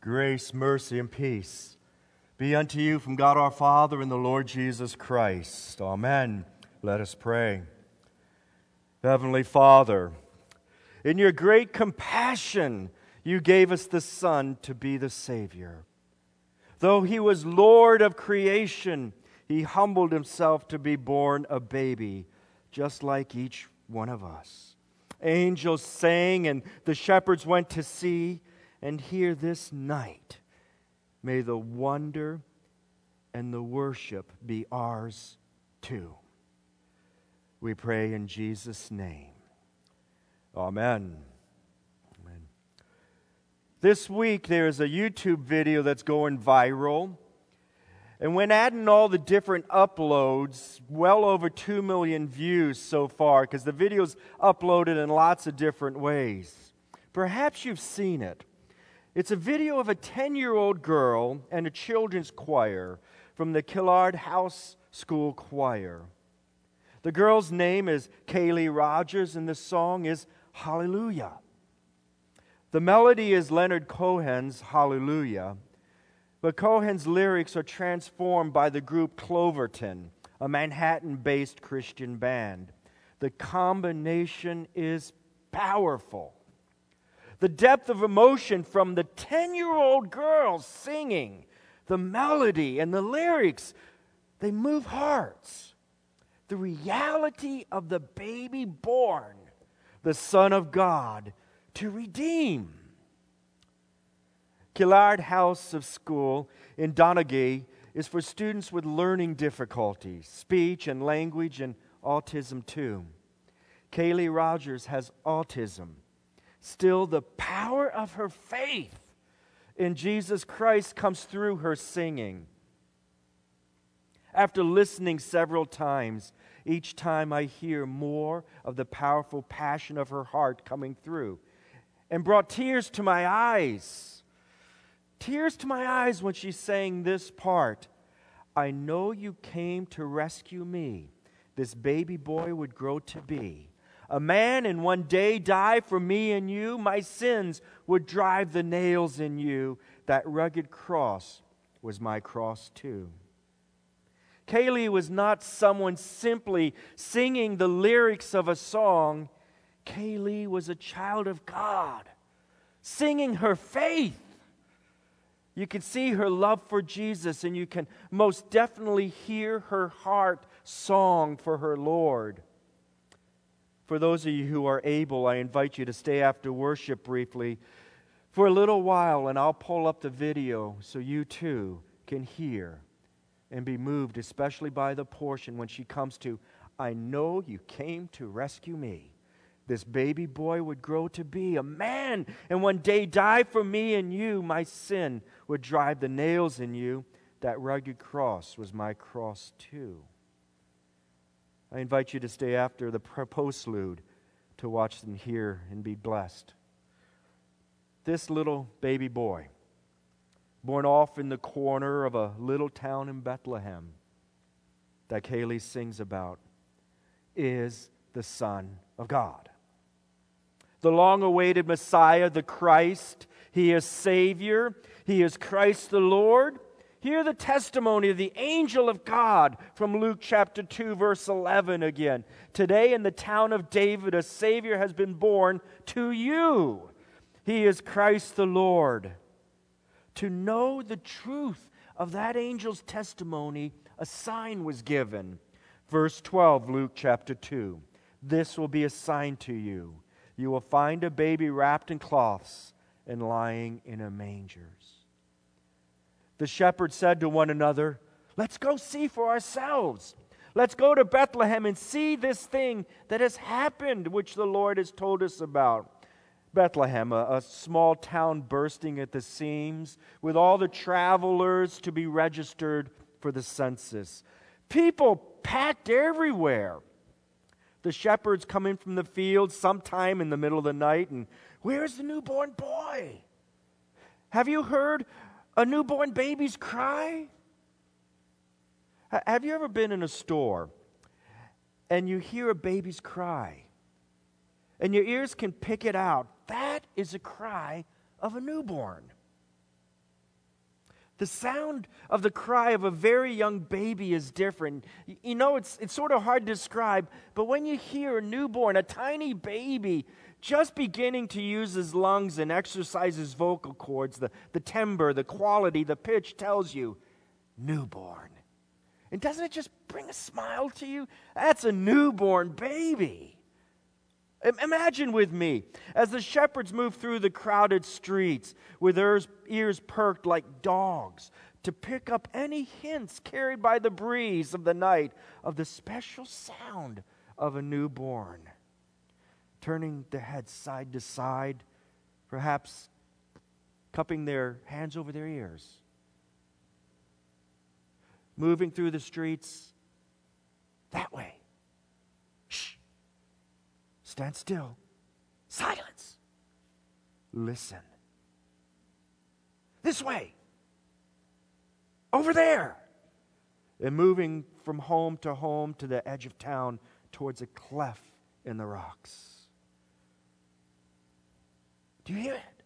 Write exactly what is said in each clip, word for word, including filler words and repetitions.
Grace, mercy, and peace be unto you from God our Father and the Lord Jesus Christ. Amen. Let us pray. Heavenly Father, in your great compassion, you gave us the Son to be the Savior. Though he was Lord of creation, he humbled himself to be born a baby, just like each one of us. Angels sang and the shepherds went to see, and here this night, may the wonder and the worship be ours too. We pray in Jesus' name. Amen. Amen. This week there is a YouTube video that's going viral. And when adding all the different uploads, well over two million views so far, because the video's uploaded in lots of different ways. Perhaps you've seen it. It's a video of a ten-year-old girl and a children's choir from the Killard House School Choir. The girl's name is Kaylee Rogers, and the song is Hallelujah. The melody is Leonard Cohen's Hallelujah, but Cohen's lyrics are transformed by the group Cloverton, a Manhattan-based Christian band. The combination is powerful. The depth of emotion from the ten-year-old girl singing, the melody and the lyrics, they move hearts. The reality of the baby born, the Son of God, to redeem. Killard House of School in Donegall is for students with learning difficulties, speech and language, and autism too. Kaylee Rogers has autism. Still, the power of her faith in Jesus Christ comes through her singing. After listening several times, each time I hear more of the powerful passion of her heart coming through, and brought tears to my eyes. Tears to my eyes when she sang this part. I know you came to rescue me. This baby boy would grow to be a man and one day die for me and you. My sins would drive the nails in you. That rugged cross was my cross too. Kaylee was not someone simply singing the lyrics of a song. Kaylee was a child of God, singing her faith. You can see her love for Jesus, and you can most definitely hear her heart song for her Lord. For those of you who are able, I invite you to stay after worship briefly for a little while, and I'll pull up the video so you too can hear and be moved, especially by the portion when she comes to, I know you came to rescue me. This baby boy would grow to be a man, and one day die for me and you. My sin would drive the nails in you. That rugged cross was my cross too. I invite you to stay after the postlude to watch and hear and be blessed. This little baby boy, born off in the corner of a little town in Bethlehem that Kaylee sings about, is the Son of God. The long-awaited Messiah, the Christ. He is Savior. He is Christ the Lord. Hear the testimony of the angel of God from Luke chapter two, verse eleven again. Today in the town of David, a Savior has been born to you. He is Christ the Lord. To know the truth of that angel's testimony, a sign was given. Verse twelve, Luke chapter two. This will be a sign to you. You will find a baby wrapped in cloths and lying in a manger. The shepherds said to one another, let's go see for ourselves. Let's go to Bethlehem and see this thing that has happened, which the Lord has told us about. Bethlehem, a, a small town bursting at the seams, with all the travelers to be registered for the census. People packed everywhere. The shepherds come in from the field sometime in the middle of the night, and where's the newborn boy? Have you heard a newborn baby's cry? Have you ever been in a store and you hear a baby's cry and your ears can pick it out? That is a cry of a newborn. The sound of the cry of a very young baby is different. You know, it's, it's sort of hard to describe, but when you hear a newborn, a tiny baby, just beginning to use his lungs and exercise his vocal cords, the, the timbre, the quality, the pitch tells you, newborn. And doesn't it just bring a smile to you? That's a newborn baby. Imagine with me, as the shepherds move through the crowded streets with their ears perked like dogs to pick up any hints carried by the breeze of the night of the special sound of a newborn. Turning their heads side to side, perhaps cupping their hands over their ears. Moving through the streets that way. Shh. Stand still. Silence. Listen. This way. Over there. And moving from home to home to the edge of town towards a cleft in the rocks. Do you hear it?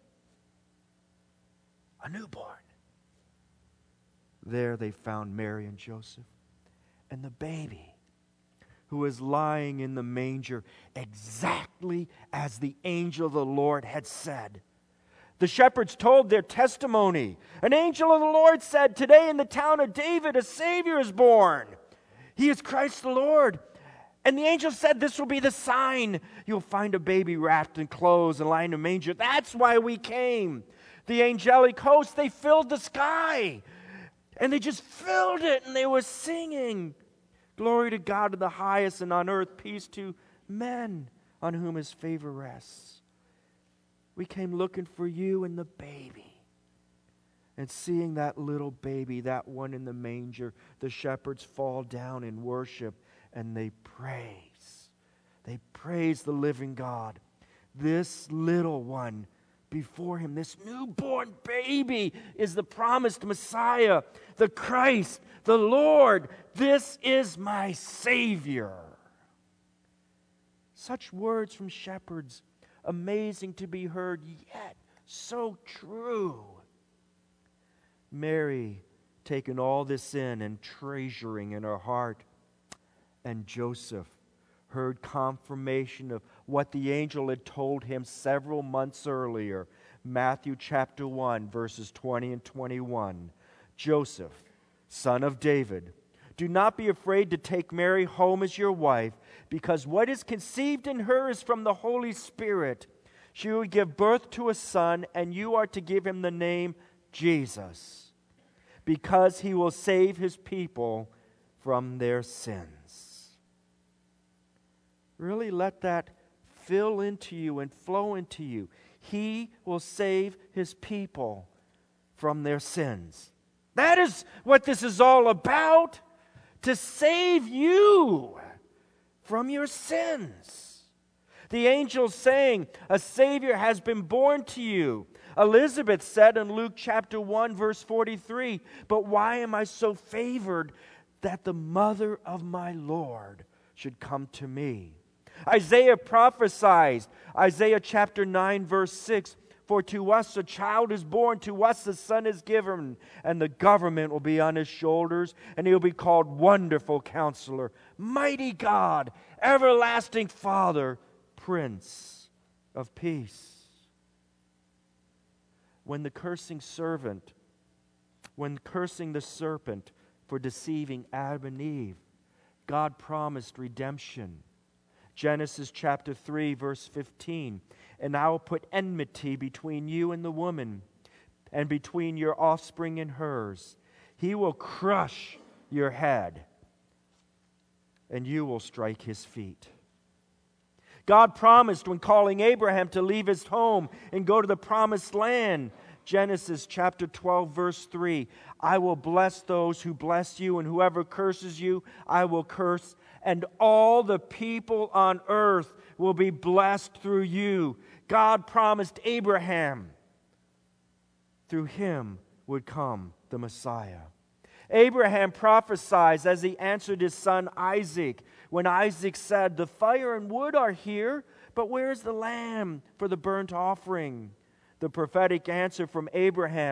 A newborn. There they found Mary and Joseph and the baby, who was lying in the manger exactly as the angel of the Lord had said. The shepherds told their testimony. An angel of the Lord said, "Today in the town of David a Savior is born. He is Christ the Lord." And the angel said, "This will be the sign. You'll find a baby wrapped in clothes and lying in a manger." That's why we came. The angelic host, they filled the sky. And they just filled it, and they were singing, "Glory to God in the highest, and on earth peace to men on whom his favor rests." We came looking for you and the baby. And seeing that little baby, that one in the manger, the shepherds fall down in worship, and they praise. They praise the living God. This little one before him, this newborn baby, is the promised Messiah, the Christ, the Lord. This is my Savior. Such words from shepherds, amazing to be heard, yet so true. Mary, taking all this in and treasuring in her heart, and Joseph heard confirmation of what the angel had told him several months earlier. Matthew chapter one, verses twenty and twenty-one. Joseph, son of David, do not be afraid to take Mary home as your wife, because what is conceived in her is from the Holy Spirit. She will give birth to a son, and you are to give him the name Jesus, because he will save his people from their sins. Really let that fill into you and flow into you. He will save his people from their sins. That is what this is all about. To save you from your sins. The angel saying, a Savior has been born to you. Elizabeth said in Luke chapter one, verse forty-three, "But why am I so favored that the mother of my Lord should come to me?" Isaiah prophesied, Isaiah chapter nine, verse six, "For to us a child is born, to us a son is given, and the government will be on his shoulders, and he will be called Wonderful Counselor, Mighty God, Everlasting Father, Prince of Peace." When the cursing servant, when cursing the serpent for deceiving Adam and Eve, God promised redemption. Genesis chapter three, verse fifteen, "And I will put enmity between you and the woman, and between your offspring and hers. He will crush your head, and you will strike his feet." God promised when calling Abraham to leave his home and go to the promised land. Genesis chapter twelve, verse three, "I will bless those who bless you, and whoever curses you, I will curse. And all the people on earth will be blessed through you." God promised Abraham through him would come the Messiah. Abraham prophesied as he answered his son Isaac, when Isaac said, "The fire and wood are here, but where is the lamb for the burnt offering?" The prophetic answer from Abraham,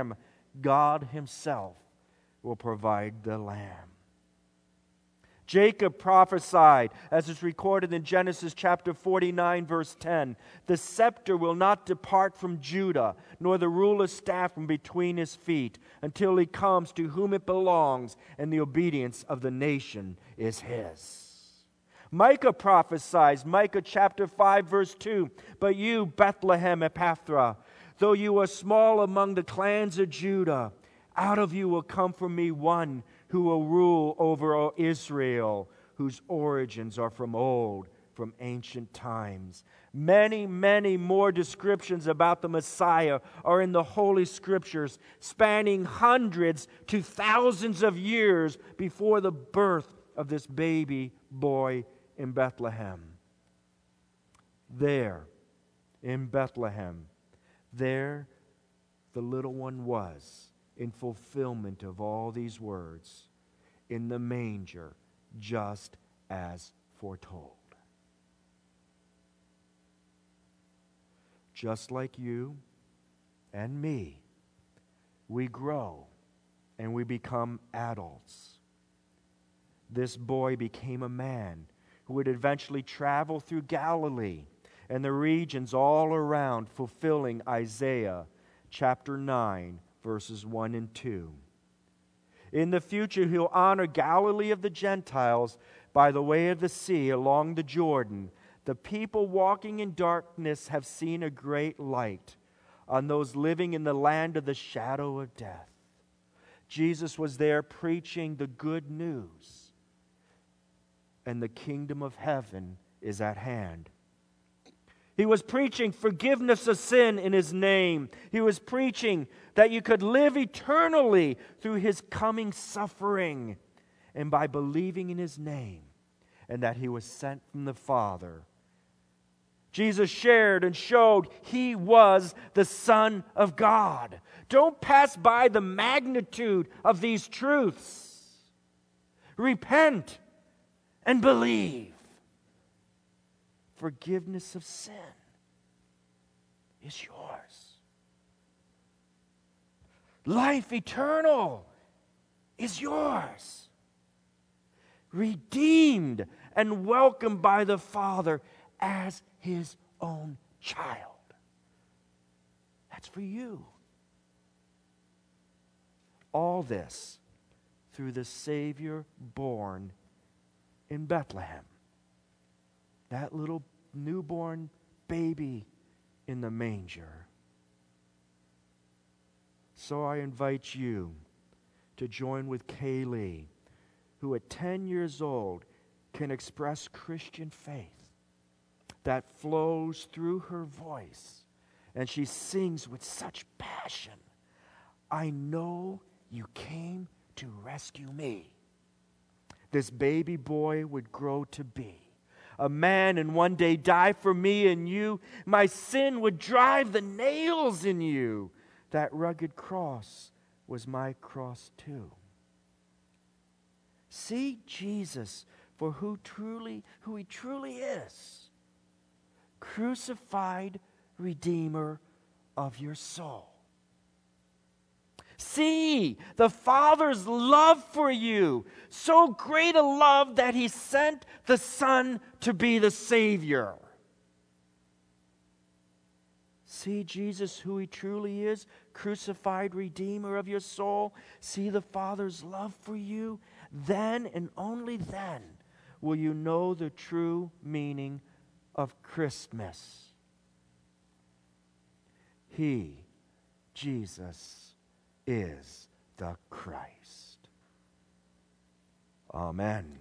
God himself will provide the lamb. Jacob prophesied, as is recorded in Genesis chapter forty-nine, verse ten, "The scepter will not depart from Judah, nor the ruler's staff from between his feet, until he comes to whom it belongs, and the obedience of the nation is his." Micah prophesies, Micah chapter five, verse two, "But you, Bethlehem Ephrathah, though you are small among the clans of Judah, out of you will come for me one who will rule over Israel, whose origins are from old, from ancient times." Many, many more descriptions about the Messiah are in the Holy Scriptures, spanning hundreds to thousands of years before the birth of this baby boy in Bethlehem. There, in Bethlehem, there the little one was, in fulfillment of all these words, in the manger, just as foretold. Just like you and me, we grow and we become adults. This boy became a man who would eventually travel through Galilee and the regions all around, fulfilling Isaiah chapter nine, verses one and two. In the future, he'll honor Galilee of the Gentiles by the way of the sea along the Jordan. The people walking in darkness have seen a great light. On those living in the land of the shadow of death, Jesus was there preaching the good news, and the kingdom of heaven is at hand. He was preaching forgiveness of sin in his name. He was preaching that you could live eternally through his coming suffering and by believing in his name, and that he was sent from the Father. Jesus shared and showed he was the Son of God. Don't pass by the magnitude of these truths. Repent and believe. Forgiveness of sin is yours. Life eternal is yours. Redeemed and welcomed by the Father as his own child. That's for you. All this through the Savior born in Bethlehem. That little newborn baby in the manger. So I invite you to join with Kaylee, who at ten years old can express Christian faith that flows through her voice, and she sings with such passion, "I know you came to rescue me." This baby boy would grow to be a man and one day die for me and you. My sin would drive the nails in you. That rugged cross was my cross too. See Jesus for who truly, who he truly is. Crucified Redeemer of your soul. See the Father's love for you, so great a love that he sent the Son to be the Savior. See Jesus, who he truly is, crucified Redeemer of your soul. See the Father's love for you. Then and only then will you know the true meaning of Christmas. He, Jesus, is the Christ. Amen.